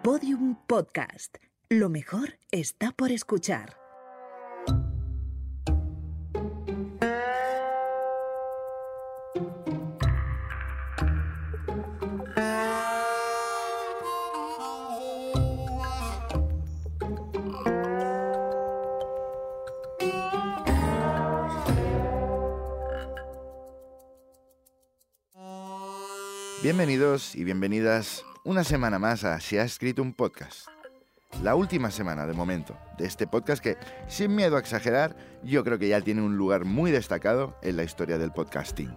Podium Podcast. Lo mejor está por escuchar. Bienvenidos y bienvenidas una semana más a Se ha escrito un podcast. La última semana, de momento, de este podcast que, sin miedo a exagerar, yo creo que ya tiene un lugar muy destacado en la historia del podcasting.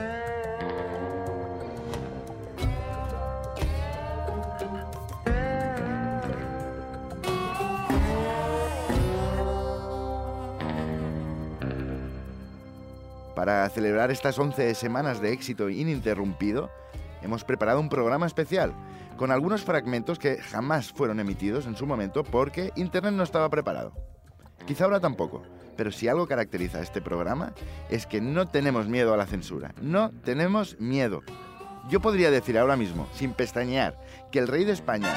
Para celebrar estas 11 semanas de éxito ininterrumpido, hemos preparado un programa especial, con algunos fragmentos que jamás fueron emitidos en su momento porque Internet no estaba preparado. Quizá ahora tampoco, pero si algo caracteriza a este programa es que no tenemos miedo a la censura, no tenemos miedo. Yo podría decir ahora mismo, sin pestañear, que el rey de España,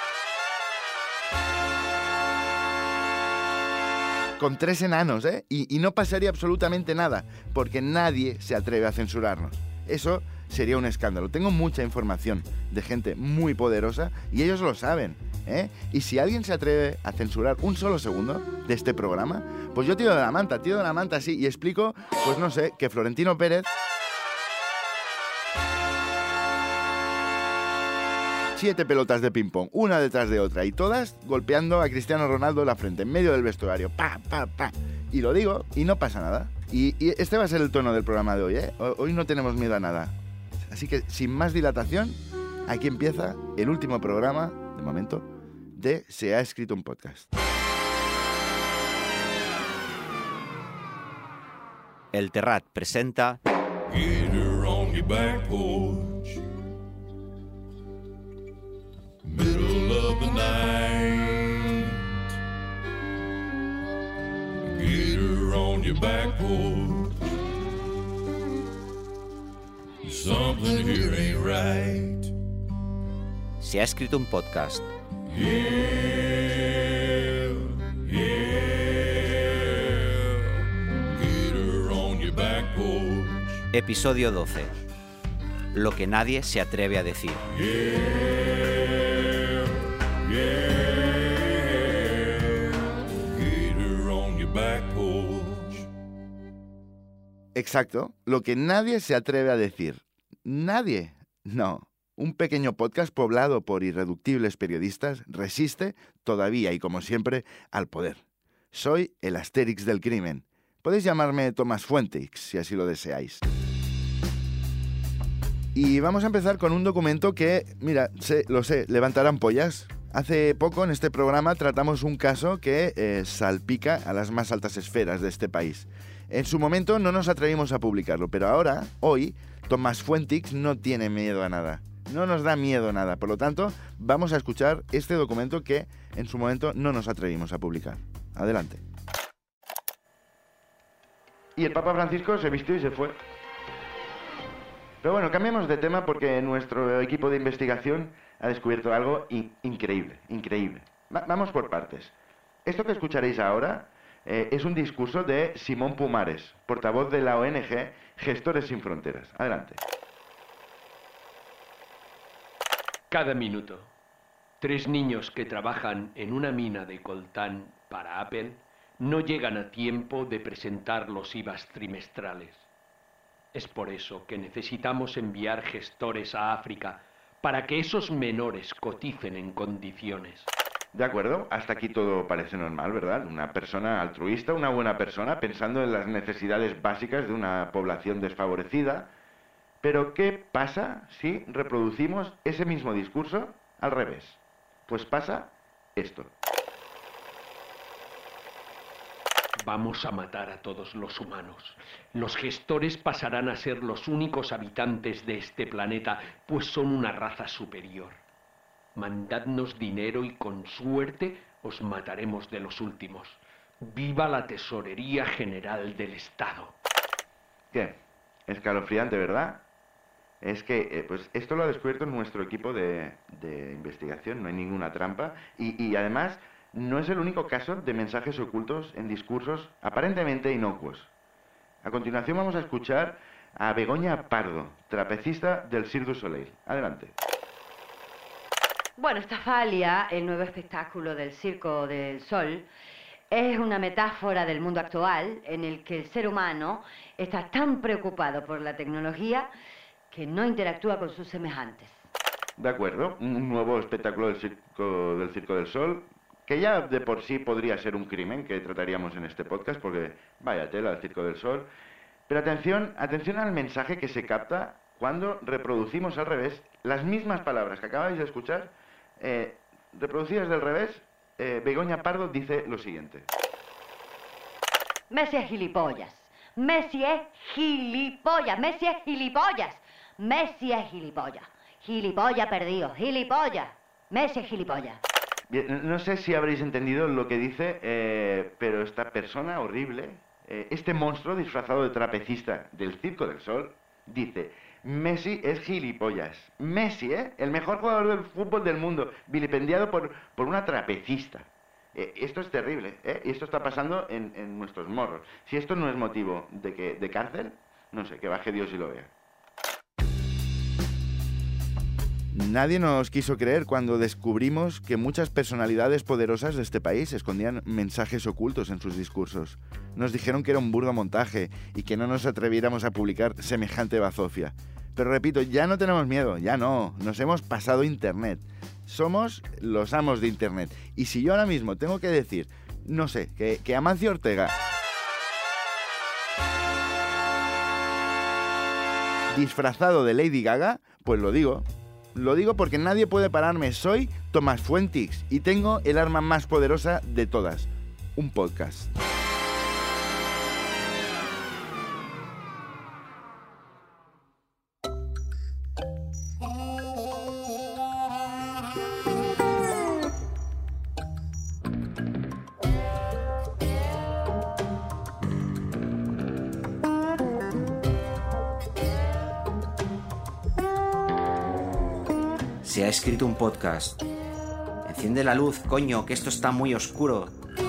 con 3 enanos, y no pasaría absolutamente nada, porque nadie se atreve a censurarnos. Eso sería un escándalo. Tengo mucha información de gente muy poderosa y ellos lo saben, Y si alguien se atreve a censurar un solo segundo de este programa, pues yo tiro de la manta, sí, y explico, pues no sé, que Florentino Pérez 7 pelotas de ping-pong, una detrás de otra, y todas golpeando a Cristiano Ronaldo en la frente, en medio del vestuario. ¡Pa, pa, pa! Y lo digo, y no pasa nada. Y este va a ser el tono del programa de hoy, Hoy no tenemos miedo a nada. Así que, sin más dilatación, aquí empieza el último programa, de momento, de Se ha escrito un podcast. El Terrat presenta... Get her on your back porch, middle of the night. Get her on your back porch, something here ain't right. Se ha escrito un podcast. Yeah, yeah. Get her on your back porch. Episodio 12. Lo que nadie se atreve a decir. Yeah, yeah. Get her on your back porch. Exacto, lo que nadie se atreve a decir. ¿Nadie? No. Un pequeño podcast poblado por irreductibles periodistas resiste, todavía y como siempre, al poder. Soy el Astérix del crimen. Podéis llamarme Tomás Fuentix, si así lo deseáis. Y vamos a empezar con un documento que, mira, lo sé, levantará ampollas. Hace poco en este programa tratamos un caso que salpica a las más altas esferas de este país. En su momento no nos atrevimos a publicarlo, pero ahora, hoy, Tomás Fuentix no tiene miedo a nada. No nos da miedo nada, por lo tanto, vamos a escuchar este documento que en su momento no nos atrevimos a publicar. Adelante. Y el Papa Francisco se vistió y se fue. Pero bueno, cambiemos de tema porque nuestro equipo de investigación ha descubierto algo increíble. Vamos por partes. Esto que escucharéis ahora es un discurso de Simón Pumares, portavoz de la ONG Gestores Sin Fronteras. Adelante. Cada minuto, 3 niños que trabajan en una mina de coltán para Apple no llegan a tiempo de presentar los IVAs trimestrales. Es por eso que necesitamos enviar gestores a África para que esos menores coticen en condiciones. De acuerdo, hasta aquí todo parece normal, ¿verdad? Una persona altruista, una buena persona, pensando en las necesidades básicas de una población desfavorecida. Pero, ¿qué pasa si reproducimos ese mismo discurso al revés? Pues pasa esto. Vamos a matar a todos los humanos. Los gestores pasarán a ser los únicos habitantes de este planeta, pues son una raza superior. Mandadnos dinero y con suerte os mataremos de los últimos. ¡Viva la Tesorería General del Estado! ¿Qué? Escalofriante, ¿verdad? es que pues esto lo ha descubierto nuestro equipo de investigación, no hay ninguna trampa, y además no es el único caso de mensajes ocultos en discursos aparentemente inocuos. A continuación vamos a escuchar a Begoña Pardo, trapecista del Cirque du Soleil. Adelante. Bueno, Estafalia, el nuevo espectáculo del Circo del Sol, es una metáfora del mundo actual en el que el ser humano está tan preocupado por la tecnología que no interactúa con sus semejantes. De acuerdo, un nuevo espectáculo del Circo del Sol, que ya de por sí podría ser un crimen que trataríamos en este podcast, porque vaya tela el Circo del Sol. Pero atención al mensaje que se capta cuando reproducimos al revés las mismas palabras que acabáis de escuchar, reproducidas del revés. Begoña Pardo dice lo siguiente. Messi es gilipollas. Messi es gilipollas. Messi es gilipollas. Messi es gilipollas. Gilipollas perdido. Gilipollas. Messi es gilipollas. Bien, no sé si habréis entendido lo que dice, pero esta persona horrible, este monstruo disfrazado de trapecista del Circo del Sol, dice: Messi es gilipollas. Messi, el mejor jugador del fútbol del mundo, vilipendiado por una trapecista. Esto es terrible, y esto está pasando en nuestros morros. Si esto no es motivo de cárcel, no sé, que baje Dios y lo vea. Nadie nos quiso creer cuando descubrimos que muchas personalidades poderosas de este país escondían mensajes ocultos en sus discursos. Nos dijeron que era un burdo montaje y que no nos atreviéramos a publicar semejante bazofia. Pero repito, ya no tenemos miedo, ya no, nos hemos pasado Internet. Somos los amos de Internet. Y si yo ahora mismo tengo que decir, no sé, que Amancio Ortega disfrazado de Lady Gaga, pues lo digo. Lo digo porque nadie puede pararme. Soy Tomás Fuentix y tengo el arma más poderosa de todas, un podcast. Se ha escrito un podcast. Enciende la luz, coño, que esto está muy oscuro.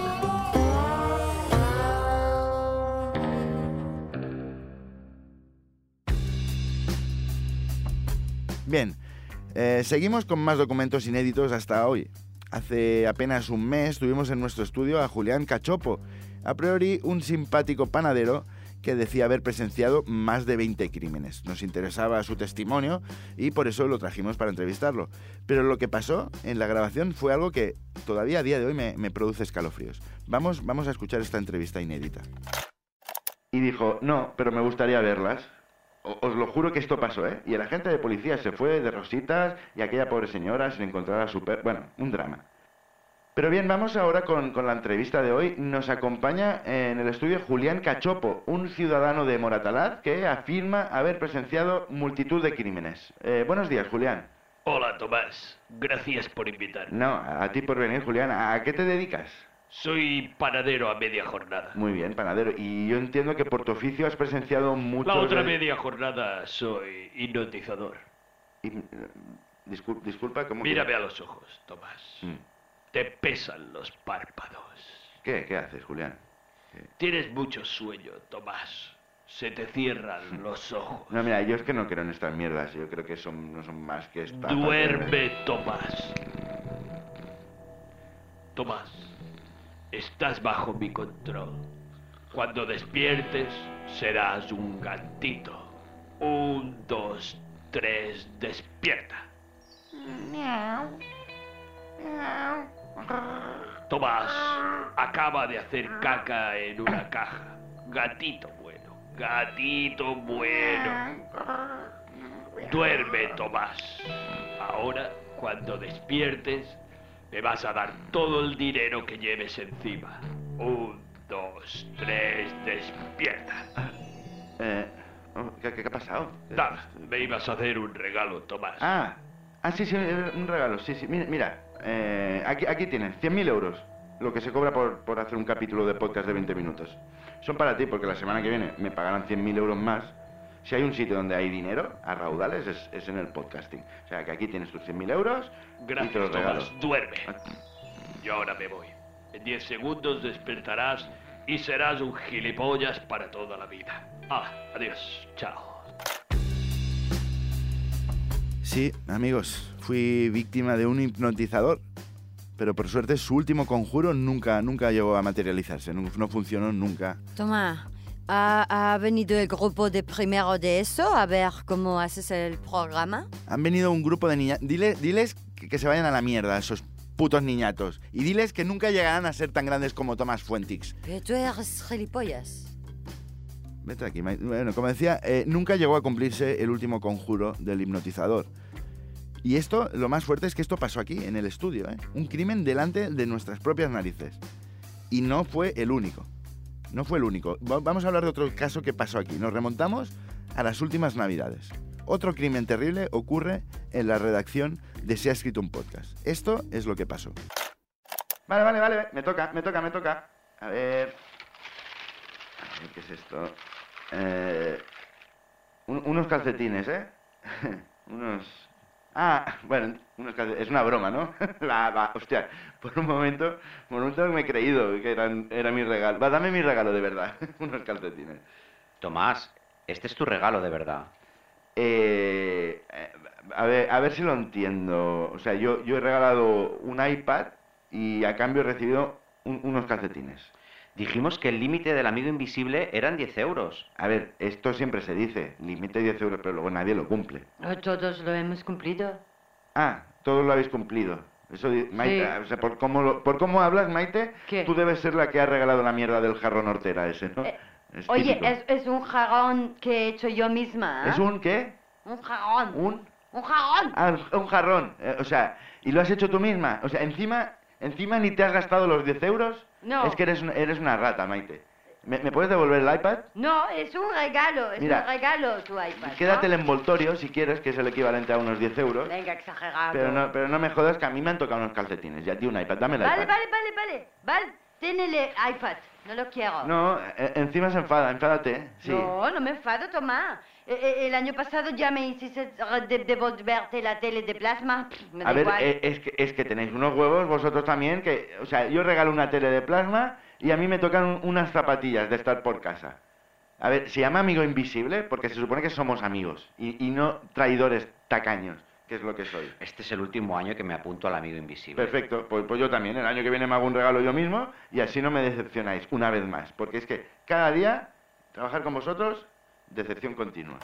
Bien, seguimos con más documentos inéditos hasta hoy. Hace apenas un mes tuvimos en nuestro estudio a Julián Cachopo, a priori un simpático panadero que decía haber presenciado más de 20 crímenes. Nos interesaba su testimonio y por eso lo trajimos para entrevistarlo. Pero lo que pasó en la grabación fue algo que todavía a día de hoy me produce escalofríos. Vamos a escuchar esta entrevista inédita. Y dijo, no, pero me gustaría verlas. Os lo juro que esto pasó, ¿eh? Y el agente de policía se fue de rositas y aquella pobre señora sin encontrar a su perro. Bueno, un drama. Pero bien, vamos ahora con la entrevista de hoy. Nos acompaña en el estudio Julián Cachopo, un ciudadano de Moratalaz que afirma haber presenciado multitud de crímenes. Buenos días, Julián. Hola, Tomás. Gracias por invitarme. No, a ti por venir, Julián. ¿A qué te dedicas? Soy panadero a media jornada. Muy bien, panadero. Y yo entiendo que por tu oficio has presenciado muchos... La otra media jornada soy hipnotizador. Disculpa, ¿cómo? Mírame a los ojos, Tomás. Te pesan los párpados. ¿Qué haces, Julián? Tienes mucho sueño, Tomás. Se te cierran los ojos. No, mira, yo es que no creo en estas mierdas. Yo creo que no son más que estafas. Duerme, Tomás. Tomás, estás bajo mi control. Cuando despiertes, serás un gatito. 1, 2, 3, despierta. Tomás acaba de hacer caca en una caja. Gatito bueno, gatito bueno. Duerme, Tomás. Ahora, cuando despiertes, me vas a dar todo el dinero que lleves encima. 1, 2, 3, despierta. ¿Qué ha pasado? Nada, me ibas a hacer un regalo, Tomás. Sí, un regalo, sí. Mira, aquí tienes, 100.000 euros, lo que se cobra por hacer un capítulo de podcast de 20 minutos. Son para ti, porque la semana que viene me pagarán 100.000 euros más, Si hay un sitio donde hay dinero a raudales es en el podcasting. O sea, que aquí tienes tus 100.000 euros y te Gracias, los regalo. Tomás. Duerme. Yo ahora me voy. En 10 segundos despertarás y serás un gilipollas para toda la vida. Adiós. Chao. Sí, amigos, fui víctima de un hipnotizador, pero por suerte su último conjuro nunca llegó a materializarse, no funcionó nunca. Tomás, ¿ha venido el grupo de primero de eso a ver cómo haces el programa? Han venido un grupo de niñas. Diles que se vayan a la mierda, esos putos niñatos. Y diles que nunca llegarán a ser tan grandes como Tomás Fuentix. Pero tú eres gilipollas. Vete aquí. Bueno, como decía, nunca llegó a cumplirse el último conjuro del hipnotizador. Y esto, lo más fuerte es que esto pasó aquí, en el estudio, ¿eh? Un crimen delante de nuestras propias narices. Y no fue el único. No fue el único. Vamos a hablar de otro caso que pasó aquí. Nos remontamos a las últimas Navidades. Otro crimen terrible ocurre en la redacción de Se ha escrito un podcast. Esto es lo que pasó. Vale. Me toca. A ver, ¿qué es esto? Unos calcetines, ¿eh? Unos calcetines. Es una broma, ¿no? Hostia, por un momento me he creído que era mi regalo. Va, dame mi regalo de verdad. Unos calcetines. Tomás, este es tu regalo de verdad. A ver si lo entiendo. O sea, yo he regalado un iPad y a cambio he recibido unos calcetines. Dijimos que el límite del amigo invisible eran 10 euros. A ver, esto siempre se dice, límite 10 euros, pero luego nadie lo cumple. Todos lo hemos cumplido. Ah, todos lo habéis cumplido. Eso, Maite, Sí. o sea, por cómo hablas, Maite, ¿Qué? tú debes ser la que ha regalado la mierda del jarrón hortera ese, ¿no? Es Oye, típico. es un jarrón que he hecho yo misma. ¿Eh? ¿Es un qué? Un jarón. Un jarón. un jarrón. O sea, ¿y lo has hecho tú misma? O sea, encima ni te has gastado los 10 euros. No. Es que eres una rata, Maite. ¿Me puedes devolver el iPad? No, es un regalo. Mira, un regalo tu iPad. Quédate ¿no? el envoltorio, si quieres, que es el equivalente a unos 10 euros. Venga, exagerado. Pero no me jodas que a mí me han tocado unos calcetines y a ti un iPad. Dame el Vale, iPad. vale. Tiene el iPad. No lo quiero. No, encima se enfádate. Sí. No me enfado, Tomás. El año pasado ya me hiciste devolverte la tele de plasma. Me da A ver, igual. es que tenéis unos huevos vosotros también, que, o sea, yo regalo una tele de plasma y a mí me tocan unas zapatillas de estar por casa. A ver, se llama amigo invisible porque se supone que somos amigos y no traidores tacaños, que es lo que soy. Este es el último año que me apunto al amigo invisible. Perfecto, pues yo también. El año que viene me hago un regalo yo mismo y así no me decepcionáis una vez más. Porque es que cada día trabajar con vosotros, decepción continua.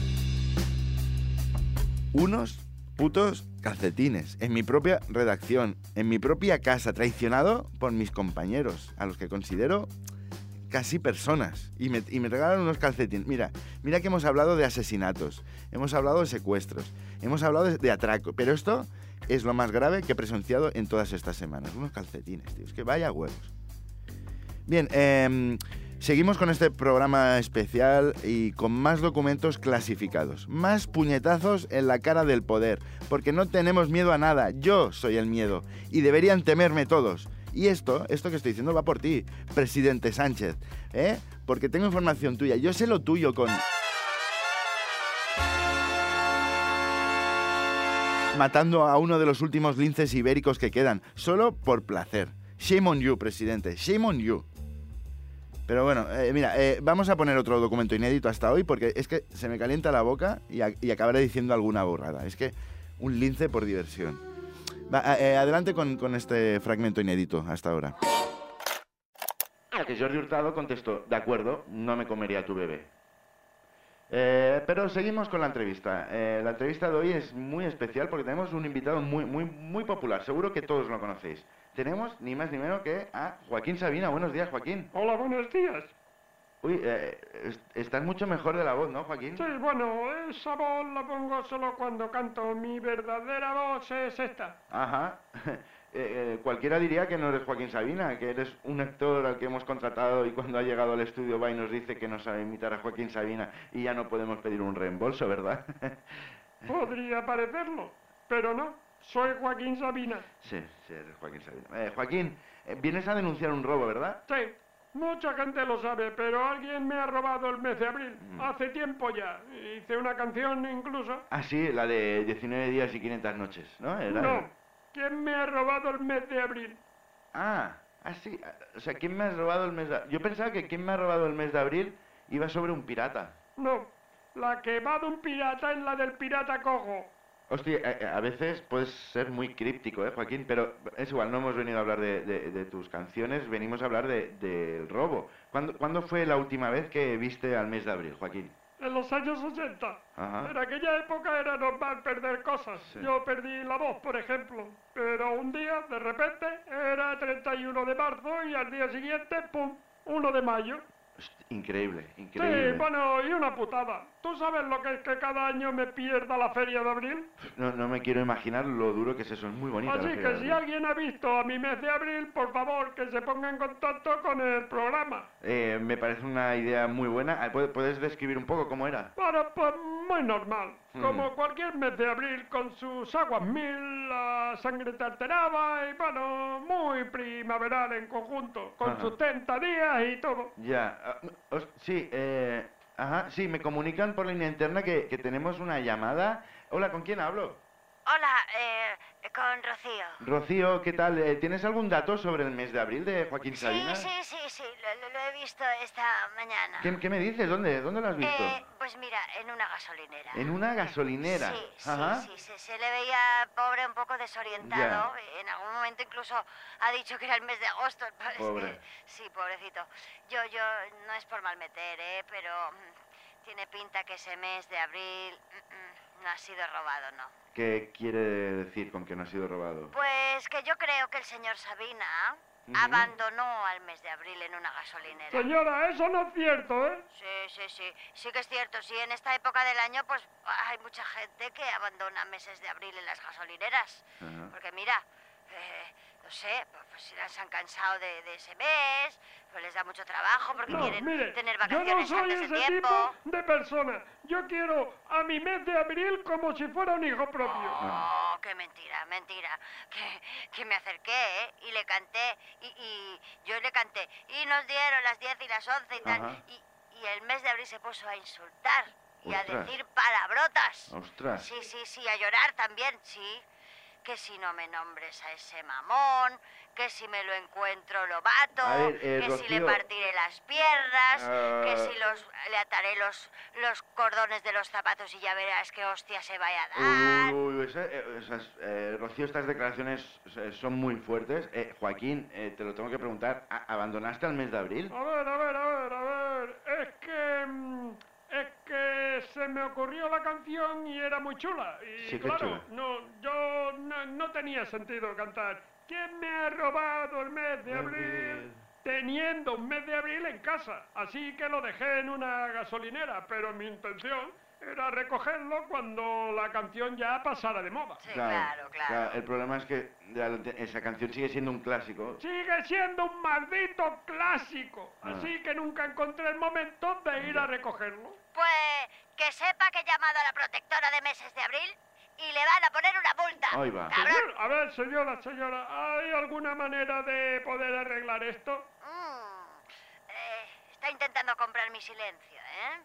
Unos putos calcetines en mi propia redacción, en mi propia casa, traicionado por mis compañeros, a los que considero casi personas. Y me regalan unos calcetines. Mira que hemos hablado de asesinatos, hemos hablado de secuestros, hemos hablado de atraco, pero esto es lo más grave que he presenciado en todas estas semanas. Unos calcetines, tío, es que vaya huevos. Bien, seguimos con este programa especial y con más documentos clasificados, más puñetazos en la cara del poder, porque no tenemos miedo a nada, yo soy el miedo, y deberían temerme todos. Y esto que estoy diciendo va por ti, presidente Sánchez, ¿eh? Porque tengo información tuya, yo sé lo tuyo con... matando a uno de los últimos linces ibéricos que quedan, solo por placer. Shame on you, presidente, shame on you. Pero bueno, vamos a poner otro documento inédito hasta hoy porque es que se me calienta la boca y acabaré diciendo alguna borrada. Es que un lince por diversión. Adelante con este fragmento inédito hasta ahora. Que Jordi Hurtado contestó, de acuerdo, no me comería a tu bebé. Pero seguimos con la entrevista. La entrevista de hoy es muy especial porque tenemos un invitado muy popular. Seguro que todos lo conocéis. Tenemos ni más ni menos que a Joaquín Sabina. Buenos días, Joaquín. Hola, buenos días. Uy, estás mucho mejor de la voz, ¿no, Joaquín? Sí, bueno, esa voz la pongo solo cuando canto. Mi verdadera voz es esta. Ajá. Cualquiera diría que no eres Joaquín Sabina, que eres un actor al que hemos contratado y cuando ha llegado al estudio va y nos dice que no sabe imitar a Joaquín Sabina y ya no podemos pedir un reembolso, ¿verdad? Podría parecerlo, pero no. Soy Joaquín Sabina. Sí, eres Joaquín Sabina. Joaquín, vienes a denunciar un robo, ¿verdad? Sí, Mucha gente lo sabe, pero alguien me ha robado el mes de abril. Hace tiempo ya. Hice una canción incluso. Ah, sí, la de 19 días y 500 noches, ¿no? No. ¿Quién me ha robado el mes de abril? Sí. O sea, ¿quién me ha robado el mes de abril? Yo pensaba que ¿quién me ha robado el mes de abril? Iba sobre un pirata. No. La que va de un pirata es la del pirata cojo. Hostia, a veces puedes ser muy críptico, Joaquín, pero es igual, no hemos venido a hablar de tus canciones, venimos a hablar del robo. ¿Cuándo fue la última vez que viste al mes de abril, Joaquín? En los años 80. Ajá. En aquella época era normal perder cosas. Sí. Yo perdí la voz, por ejemplo. Pero un día, de repente, era 31 de marzo y al día siguiente, ¡pum!, 1 de mayo. Increíble. Sí, bueno, y una putada. ¿Tú sabes lo que es que cada año me pierda la feria de abril? No me quiero imaginar lo duro que es eso, es muy bonito. Así que si alguien ha visto a mi mes de abril, por favor, que se ponga en contacto con el programa. Me parece una idea muy buena. ¿Puedes describir un poco cómo era? Bueno, pues muy normal. Como cualquier mes de abril, con sus aguas mil, la sangre te alteraba y, bueno, muy primaveral en conjunto, con sus 30 días y todo. Ya, sí, sí, me comunican por línea interna que tenemos una llamada. Hola, ¿con quién hablo? Hola, con Rocío. Rocío, ¿qué tal? ¿Tienes algún dato sobre el mes de abril de Joaquín Sabina? Sí, lo he visto esta mañana. ¿Qué me dices? ¿Dónde lo has visto? Pues mira, en una gasolinera. ¿En una gasolinera? Sí, se le veía pobre, un poco desorientado. Ya. En algún momento incluso ha dicho que era el mes de agosto. Pobre. Sí, pobrecito. Yo no es por mal meter, pero tiene pinta que ese mes de abril no ha sido robado, ¿no? ¿Qué quiere decir con que no ha sido robado? Pues que yo creo que el señor Sabina abandonó al mes de abril en una gasolinera. Señora, eso no es cierto, ¿eh? Sí que es cierto. Sí, en esta época del año, pues hay mucha gente que abandona meses de abril en las gasolineras. Porque mira, no sé, pues si se han cansado de ese mes, pues les da mucho trabajo porque quieren tener vacaciones antes de tiempo. Yo no soy ese tipo de persona. Yo quiero a mi mes de abril como si fuera un hijo propio. Oh, qué mentira. Que me acerqué, y le canté, y yo le canté, y nos dieron las 10 y las 11 y tal, y el mes de abril se puso a insultar y a decir palabrotas. ¡Ostras! Sí, a llorar también, sí. Que si no me nombres a ese mamón, que si me lo encuentro lo mato, que Rocío, si le partiré las piernas, que si le ataré los cordones de los zapatos y ya verás qué hostia se vaya a dar. Rocío, estas declaraciones son muy fuertes. Joaquín, te lo tengo que preguntar, ¿abandonaste al mes de abril? A ver, es que se me ocurrió la canción y era muy chula. Y sí, claro, chula. Yo no tenía sentido cantar. ¿Quién me ha robado el mes de abril? Teniendo un mes de abril en casa. Así que lo dejé en una gasolinera, pero mi intención era recogerlo cuando la canción ya pasara de moda. Sí, claro. El problema es que esa canción sigue siendo un clásico. Sigue siendo un maldito clásico. Así que nunca encontré el momento de ir a recogerlo. Pues que sepa que he llamado a la protectora de meses de abril y le van a poner una multa. Ahí va. ¡Cabrón! A ver, señora, ¿hay alguna manera de poder arreglar esto? Está intentando comprar mi silencio, ¿eh?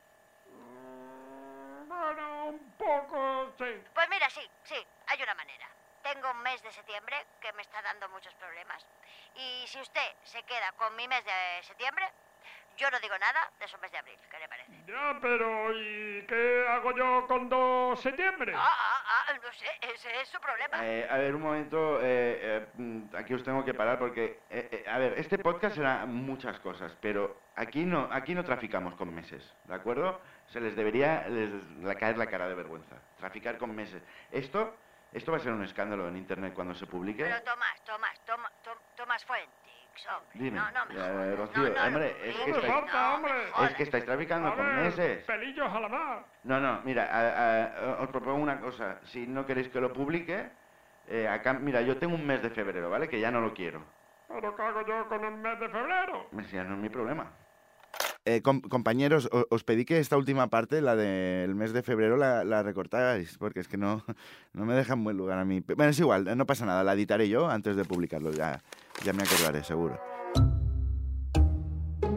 Bueno, un poco, sí. Pues mira, sí, hay una manera. Tengo un mes de septiembre que me está dando muchos problemas. Y si usted se queda con mi mes de septiembre, yo no digo nada de su mes de abril. ¿Qué le parece? Ya, pero ¿y qué hago yo con 2 de septiembre? No sé, ese es su problema. A ver, un momento, aquí os tengo que parar porque, a ver, este podcast será muchas cosas, pero aquí no traficamos con meses, ¿de acuerdo? Se les debería caer la cara de vergüenza, traficar con meses. Esto va a ser un escándalo en internet cuando se publique. Pero Tomás Fuentes, hombre. Dime, no me jodas. Rocío, hombre, es que estáis traficando con meses. Pelillos a la mar. No, mira, os propongo una cosa. Si no queréis que lo publique, acá, mira, yo tengo un mes de febrero, ¿vale? Que ya no lo quiero. ¿Pero qué hago yo con el mes de febrero? Ya no es mi problema. Compañeros, os pedí que esta última parte, la del mes de febrero, la recortáis, porque es que no me deja en buen lugar a mí. Bueno, es igual, no pasa nada, la editaré yo antes de publicarlo, ya me acordaré, seguro.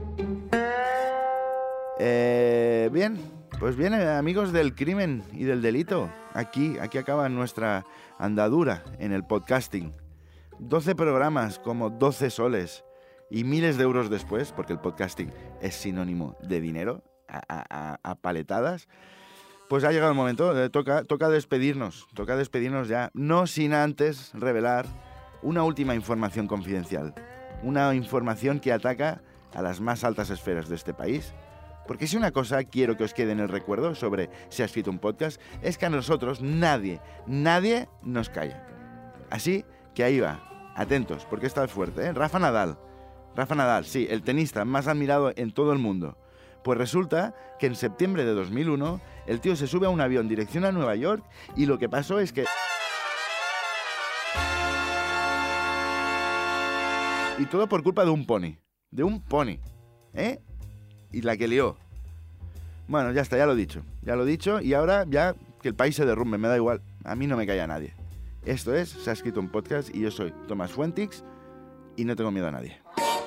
Bien, pues bien, amigos del crimen y del delito. Aquí acaba nuestra andadura en el podcasting. 12 programas, como 12 soles. Y miles de euros después, porque el podcasting es sinónimo de dinero, a paletadas, pues ha llegado el momento, toca despedirnos ya, no sin antes revelar una última información confidencial, una información que ataca a las más altas esferas de este país. Porque si una cosa quiero que os quede en el recuerdo sobre Si ha escrito un podcast, es que a nosotros nadie nos calla. Así que ahí va, atentos, porque está fuerte, ¿eh? Rafa Nadal, sí, el tenista más admirado en todo el mundo. Pues resulta que en septiembre de 2001 el tío se sube a un avión dirección a Nueva York y lo que pasó es que... Y todo por culpa de un pony, ¿eh? Y la que lió. Bueno, ya está, ya lo he dicho y ahora ya que el país se derrumbe, me da igual, a mí no me calla nadie. Esto es Se ha escrito un podcast y yo soy Tomás Fuentix y no tengo miedo a nadie.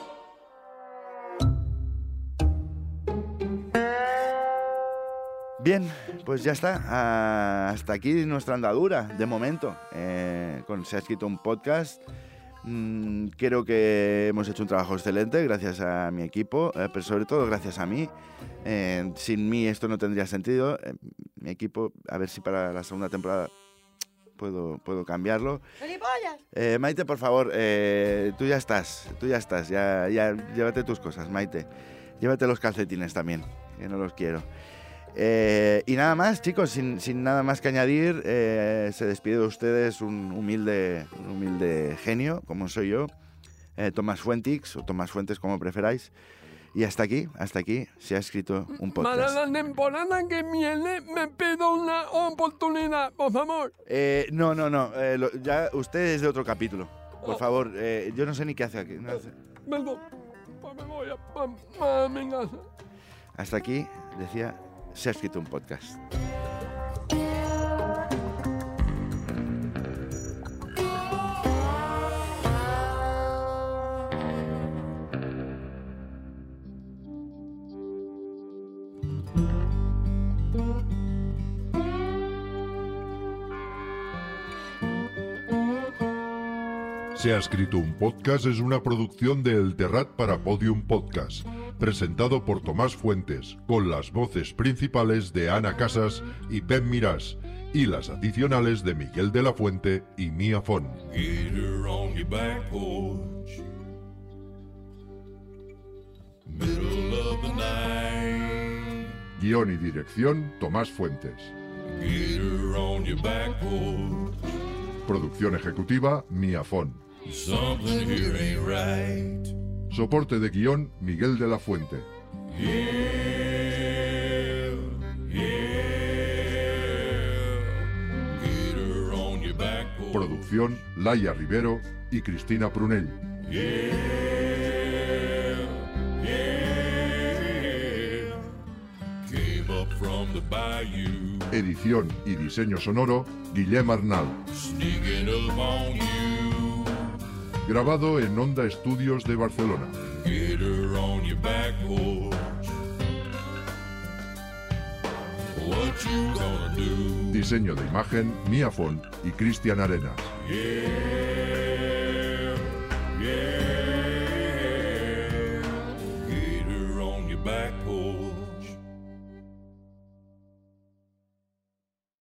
Bien, pues ya está. Hasta aquí nuestra andadura, de momento. Con Se ha escrito un podcast. Creo que hemos hecho un trabajo excelente, gracias a mi equipo, pero sobre todo gracias a mí. Sin mí esto no tendría sentido. Mi equipo, a ver si para la segunda temporada puedo cambiarlo. Maite, por favor, tú ya estás. Ya llévate tus cosas, Maite. Llévate los calcetines también, que no los quiero. Y nada más, chicos, sin nada más que añadir, se despide de ustedes un humilde genio, como soy yo, Tomás Fuentix, o Tomás Fuentes, como preferáis. Y hasta aquí, Se ha escrito un podcast. Para la temporada que viene me pido una oportunidad, por favor. No, ya usted es de otro capítulo. Por favor, yo no sé ni qué hace aquí. Perdón, pues me voy a mi casa. Hasta aquí, decía... Se ha escrito un podcast. Se ha escrito un podcast es una producción de El Terrat para Podium Podcast, presentado por Tomás Fuentes, con las voces principales de Ana Casas y Pep Mirás, y las adicionales de Miguel de la Fuente y Mía Fon. Get her on your back porch, middle of the night. Guión y dirección Tomás Fuentes. Get her on your back porch. Producción ejecutiva Mía Fon. Something here ain't right. Soporte de guión Miguel de la Fuente. Yeah, get her on your back porch. Producción Laia Rivero y Cristina Prunell. Came up from the bayou. Edición y diseño sonoro Guillem Arnal. Sneaking up on you. Grabado en Onda Estudios de Barcelona. Get her on your back porch. What you gonna do? Diseño de imagen Mía Fon y Cristian Arenas. Yeah.